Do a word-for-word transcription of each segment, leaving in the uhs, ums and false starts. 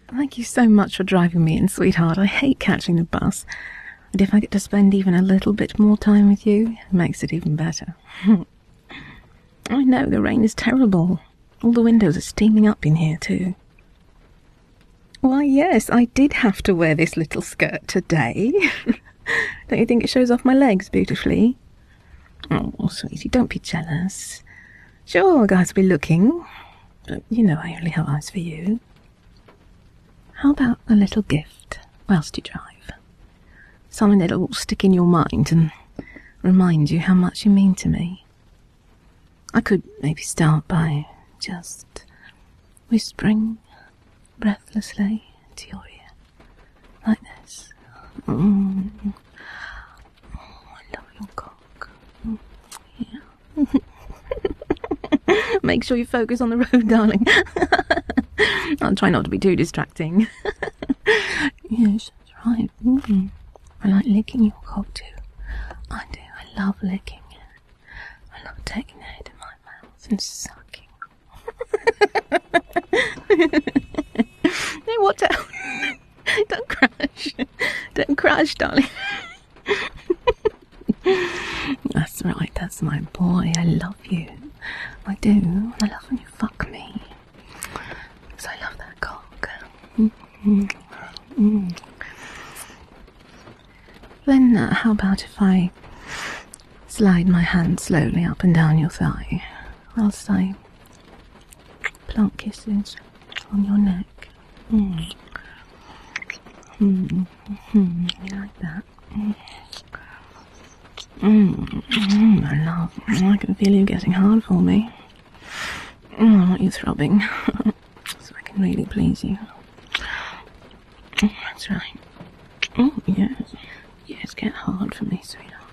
Thank you so much for driving me in, sweetheart. I hate catching the bus. And if I get to spend even a little bit more time with you, it makes it even better. I know, the rain is terrible. All the windows are steaming up in here, too. Why, yes, I did have to wear this little skirt today. Don't you think it shows off my legs beautifully? Oh, sweetie, don't be jealous. Sure, guys will be looking, but you know I only have eyes for you. How about a little gift whilst you drive? Something that'll stick in your mind and remind you how much you mean to me. I could maybe start by just whispering breathlessly into your ear, like this. Mm. Oh, I love your cock. Mm. Yeah. Make sure you focus on the road, darling. I'll try not to be too distracting. Yes, that's right. Mm. I like licking your cock too. I do. I love licking it. I love taking the head in my mouth and sucking. Hey, watch out. Don't crash. Don't crash, darling. That's right, that's my boy. I love you. I do. I love when you fuck me. Because I love that cock. Mm-hmm. Mm. Then uh, how about if I slide my hand slowly up and down your thigh whilst I plunk kisses on your neck? Mm. Mm. Mm. You like that? Mm. Mm. Mm. I love. I can feel you getting hard for me. Mm. I want you throbbing so I can really please you. Mm. That's right. Oh, yes. Yes, get hard for me, sweetheart.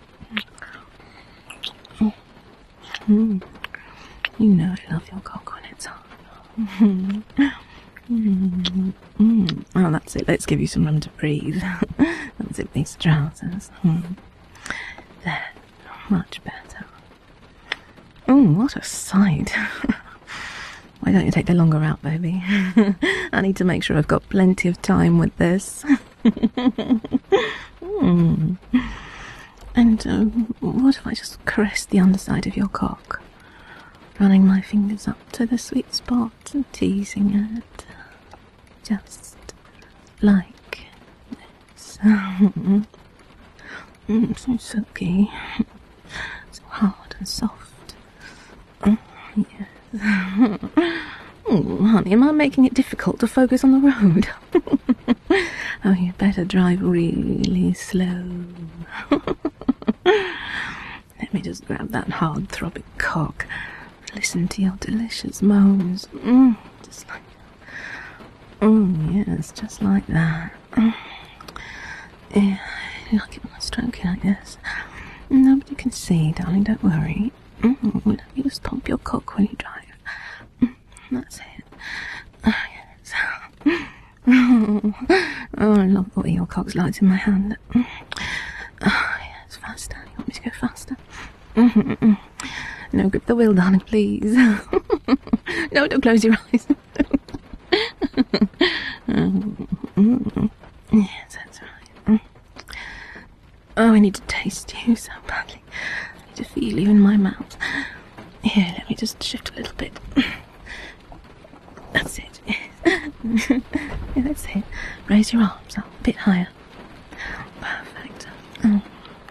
Mm. Mm. You know I love your cock when it's hard. Mm. Mm. Mm. Oh, that's it. Let's give you some room to breathe. That's it, these trousers. Mm. There. Much better. Oh, what a sight. Why don't you take the longer route, baby? I need to make sure I've got plenty of time with this. mm. And uh, what if I just caress the underside of your cock, running my fingers up to the sweet spot and teasing it, just like this. mm, so silky, so hard and soft. Oh, yes. Oh, honey, am I making it difficult to focus on the road? Oh, you better drive really slow. Let me just grab that hard throbbing cock. Listen to your delicious moans. Mm, just like that. Oh, yes, just like that. Mm. Yeah, I like it when I stroke you like this. Nobody can see, darling, don't worry. Mm, let me just pump your cock when you drive. Mm, that's it. Oh, yes. Oh, I love the way your cock's light in my hand. Mm. Oh, yes, faster. You want me to go faster? Mm-hmm. No, grip the wheel, darling, please. No, don't close your eyes. mm-hmm. Yes, that's right. Mm. Oh, I need to taste you so badly. I need to feel you in my mouth. Here, let me just shift a little bit. That's it. Yeah, that's it. Raise your arms up a bit higher. Perfect. Mm.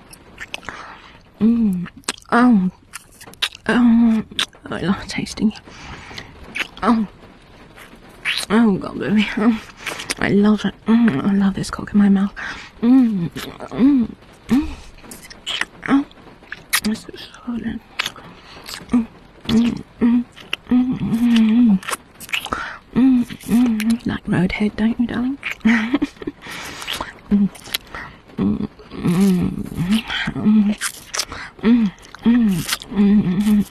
Mm. Oh. Oh. I love tasting you. Oh. Oh, God, baby. Oh. I love it. Mm. I love this cock in my mouth. Mm. Mm. Mm. Oh. It's so swollen. Mm. Mm. Mm. Mm. Mm. Mm, mm, like roadhead, don't you, darling? mm, mm, mm, mm, mm, mm, mm,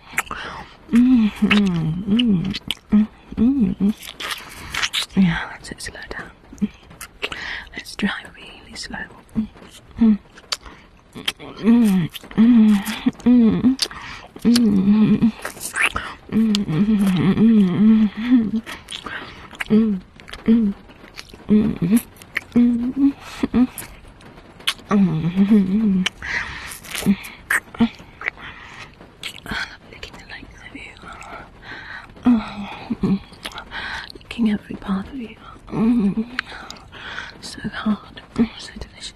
mm, mm, mm. Yeah, that's it, slow down. Let's drive really slow. Mm, mm, mm, mm, mm, mm. Mm, mm, mm, mm, mm, mm. Mm-hmm. Mm-hmm. Mm-hmm. I love licking the length of you. Mm-hmm. Licking every part of you. Mm-hmm. So hard. Mm-hmm. So delicious.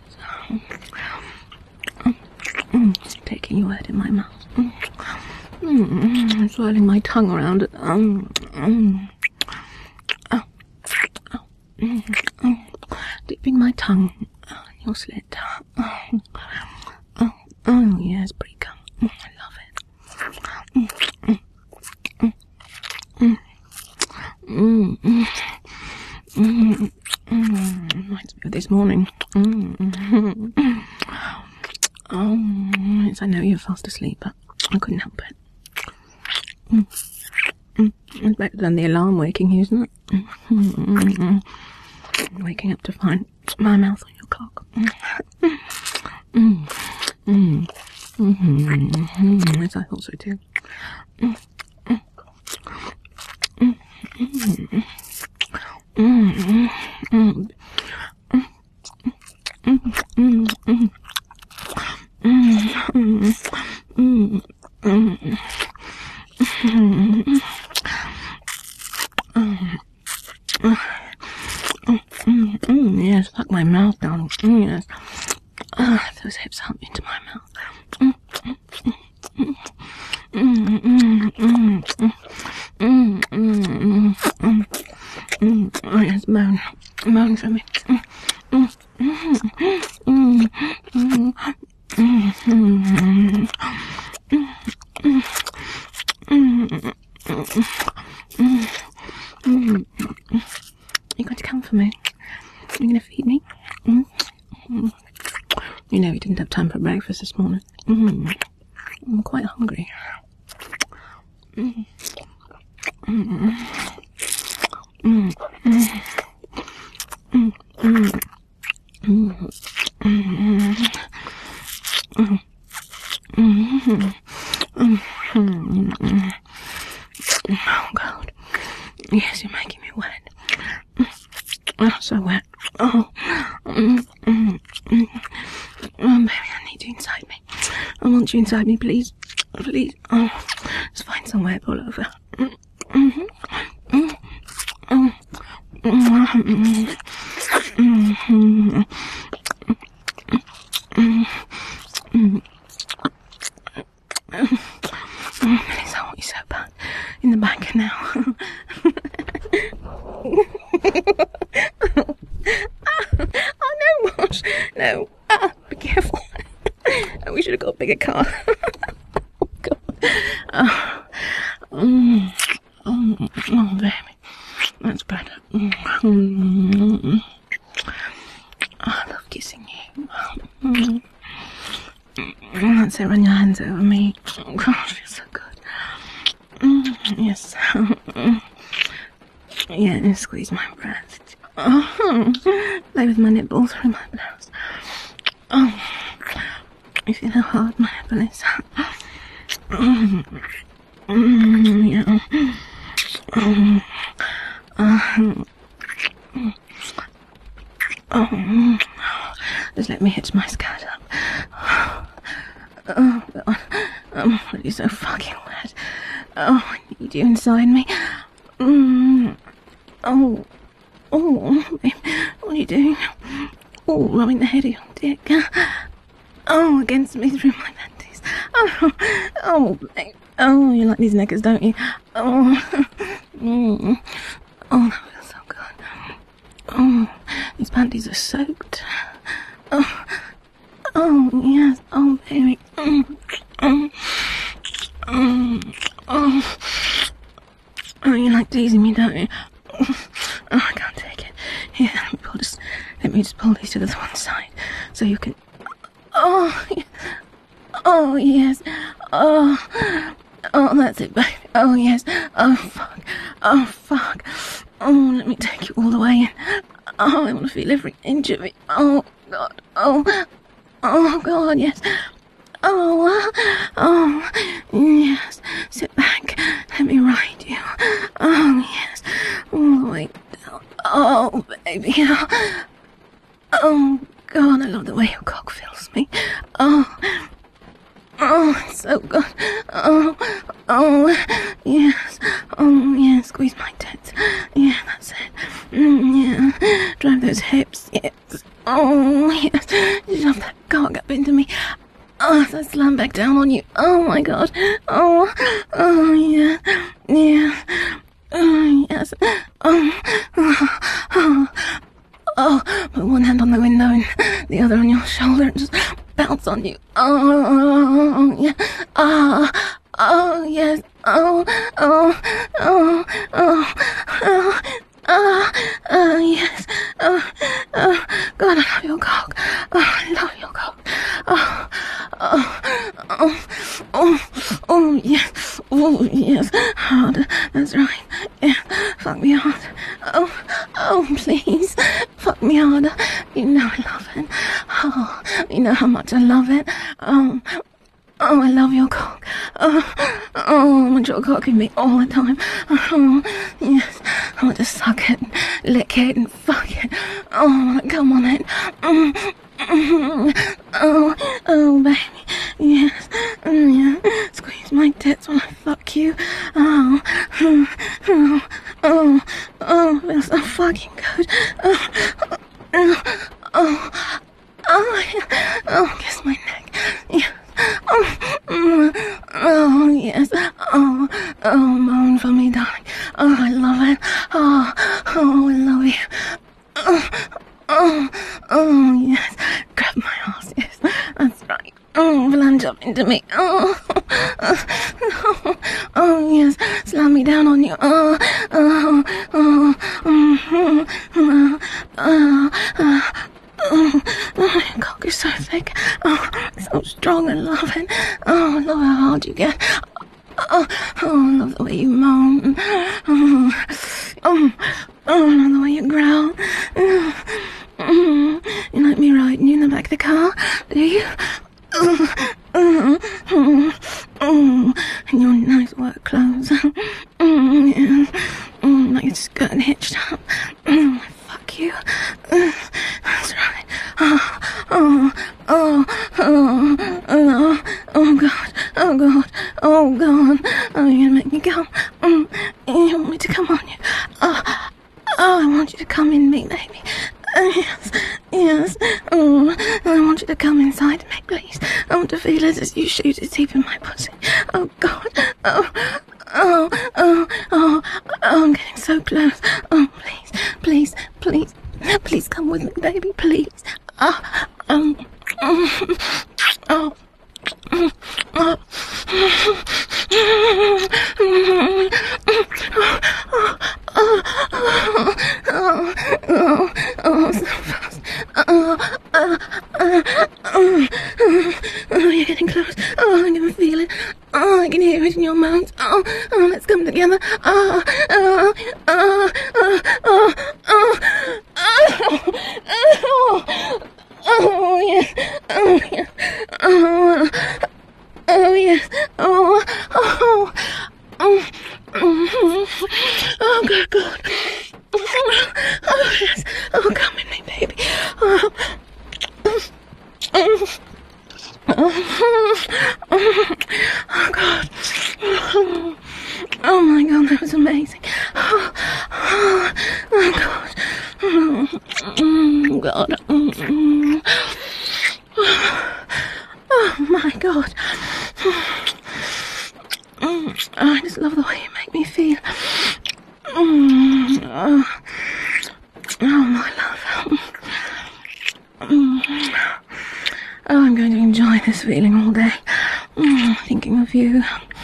Mm-hmm. Taking your head in my mouth. Mm-hmm. Swirling my tongue around it. Mm-hmm. Oh. Oh. Mm-hmm. Dipping my tongue in your slit. Oh. Oh. Oh, yes, pretty gum. I love it. Mm-hmm. Mm-hmm. Mm-hmm. Mm-hmm. Reminds me of this morning. Mm-hmm. Oh, yes, I know you're fast asleep, but I couldn't help it. Mm. Mm. It's better than the alarm waking you, isn't it? Mm. Waking up to find my mouth on your cock. Mm. Mm. Mm. Mm-hmm. Yes, I thought so too. Mm. Mm. Mm. Mm. Mm. Mm. Mm. Mm. Mm. Mm, mm, mm, yes, fuck my mouth down. Mm, yes. Uh, those hips hump into my mouth. Mm, mm, mm, mm, mm, mm, mm, mm, mm. Oh, yes, moan. Moan for me. Mm, mm, mm, mm, mm. Mm-hmm. You're going to come for me? You're going to feed me? Mm-hmm. You know you didn't have time for breakfast this morning. Mm-hmm. I'm quite hungry. Mm-hmm. Mm-hmm. Mm-hmm. Mm-hmm. Mm-hmm. Mm-hmm. Mm-hmm. Oh, God. Yes, you're making me wet. Oh, so wet. Oh. Mm-hmm. Oh, baby, I need you inside me. I want you inside me, please. Please. Oh, let's find somewhere to pull over. Mm-hmm. Mm-hmm. Mm-hmm. Mm-hmm. Mm-hmm. Please, I want you so bad. In the back now. Oh, no, Marsh. No. Ah, be careful. Oh, we should have got a bigger car. Oh, God. Oh, mm. Oh, oh, baby. That's better. Mm. I love kissing you. Mm. That's it, run your hands over me. Oh, gosh, it feels so good. Mm, yes. Yeah, squeeze my breast. Oh, play with my nipples through my blouse. Oh, you feel how hard my nipple is. Mm, mm, yeah. Mm, uh, oh, just let me hitch my skirt up. Oh, God. I'm already so fucking wet. Oh, I need you inside me. Mm. Oh. Oh, babe. What are you doing? Oh, rubbing the head of your dick. Oh, against me through my panties. Oh, oh, babe. Oh, you like these knickers, don't you? Oh. Mm. Oh, that feels so good. Oh, these panties are soaked. Oh. Oh, yes. Oh, baby. Mm. Mm. Mm. Oh. Oh, you like teasing me, don't you? Oh, I can't take it. Here, let me pull this. Let me just pull these to the one side, so you can. Oh, oh yes. Oh, oh, that's it, baby. Oh yes. Oh fuck. Oh fuck. Oh, let me take you all the way in. Oh, I want to feel every inch of it. Oh God. Oh, oh God. Yes. Oh, oh, yes. Sit back. Let me ride you. Oh, yes. All the way down. Oh, baby. Oh, God, I love the way your cock fills me. Oh, oh, it's so good. Oh, oh, yes. Oh, yeah, squeeze my tits. Yeah, that's it. Mm, yeah, drive those hips. Yes. Oh, yes. Shove that cock up into me. Oh, so I slam back down on you. Oh, my God. Oh, oh, yeah. Yeah. Oh, yes. Oh, oh, oh. Oh, put one hand on the window and the other on your shoulder and just bounce on you. Oh, yeah. Ah, oh, yes. Oh, oh, oh, oh, oh, oh, oh, yes. Oh, oh, God, I love your cock. Oh, I love your cock. Oh, oh, oh, oh, oh, yes. Oh, yes. Harder. That's right. Yeah. Fuck me hard. Oh, oh, please. Fuck me harder. You know I love it. Oh, you know how much I love it. Oh, oh, I love your cock. Oh, oh, I want your cock in me all the time. Oh, yes. I want to suck it, and lick it, and fuck it. Oh, I want to come on it. Mm, mm, oh, oh, baby. Yes. Mm, yeah. Squeeze my tits while I fuck you. Oh, oh, oh, oh, oh, feels so fucking good. Oh, oh, oh, oh, yeah. Oh, kiss my neck. Yeah. Oh, mm, oh, yes. Oh, oh, moan for me, darling. Oh, I love it. Oh, oh, I love you. Oh, oh, oh, yes. Grab my ass, yes. That's right. Oh, plunge up into me. Oh, oh, oh, yes. Slam me down on you. Oh, oh, oh, oh, oh, oh, oh. Oh, oh, your cock is so thick. Oh, so strong. I love it. Oh, I love how hard you get. Oh, oh, I love the way you moan. Oh, oh, oh, I love the way you growl. Oh, oh, you like me riding you in the back of the car, do you? Oh, oh, oh, oh, in your nice work clothes. Oh, yeah. Oh, like your skirt hitched up. Oh, fuck you. Oh, that's right. Oh, oh, oh, oh, oh, oh, God, oh, God, oh, God, oh, you're gonna make me come. Mm, you want me to come on you? Oh, oh, I want you to come in me, baby. Uh, yes, yes, oh, I want you to come inside me, please. I want to feel it as you shoot it deep in my pussy. Oh, God, oh, oh, oh, oh, oh, I'm getting so close. Oh, please, please, please, please come with me, baby, please. Oh, um, oh, oh. Oh, oh, oh, oh, so fast. Oh, oh, oh, oh, oh, you're getting close. Oh, I can feel it. Oh, I can hear it in your mouth. Oh, oh, let's come together. Oh, oh, oh, oh, oh, oh, oh, oh. Oh, yes. Oh, yes. Oh, oh, yes. Oh, oh, oh, oh, oh, good, good. Oh, yes. Oh, come with me, baby. Oh, oh, oh, oh, God. Oh, my God, that was amazing. Oh, oh, oh God. Oh, God. Oh, oh, my God. Oh, I just love the way you make me feel. Oh, oh my love. Oh, I'm going to enjoy this feeling all day. Oh, thinking of you.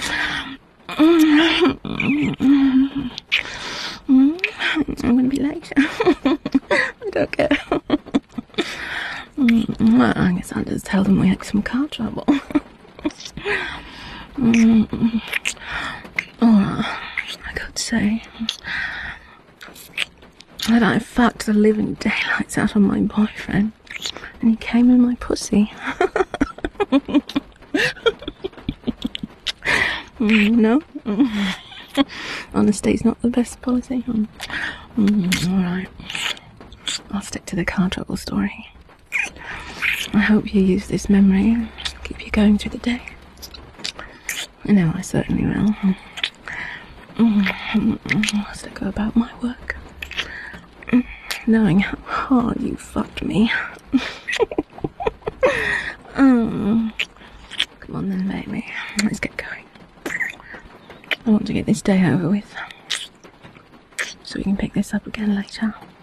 I'm going to be late. I don't care. Well, I guess I'll just tell them we had some car trouble. Oh, I could say that I fucked the living daylights out of my boyfriend, and he came in my pussy. No? Honesty's not the best policy. Mm, alright. I'll stick to the car trouble story. I hope you use this memory to keep you going through the day. I know I certainly will. I'll still go about my work, knowing how hard you fucked me. mm. Come on then, baby. Let's get going. I want to get this day over with, so we can pick this up again later.